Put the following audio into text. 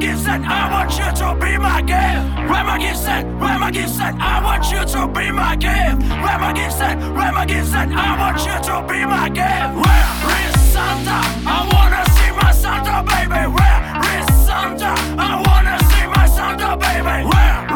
Remagistan, I want you to be my gift. Remagistan, I want you to be my gift. Remagistan, I want you to be my gift. Where is Santa? I wanna see my Santa baby. Where is Santa? I wanna see my Santa baby. Where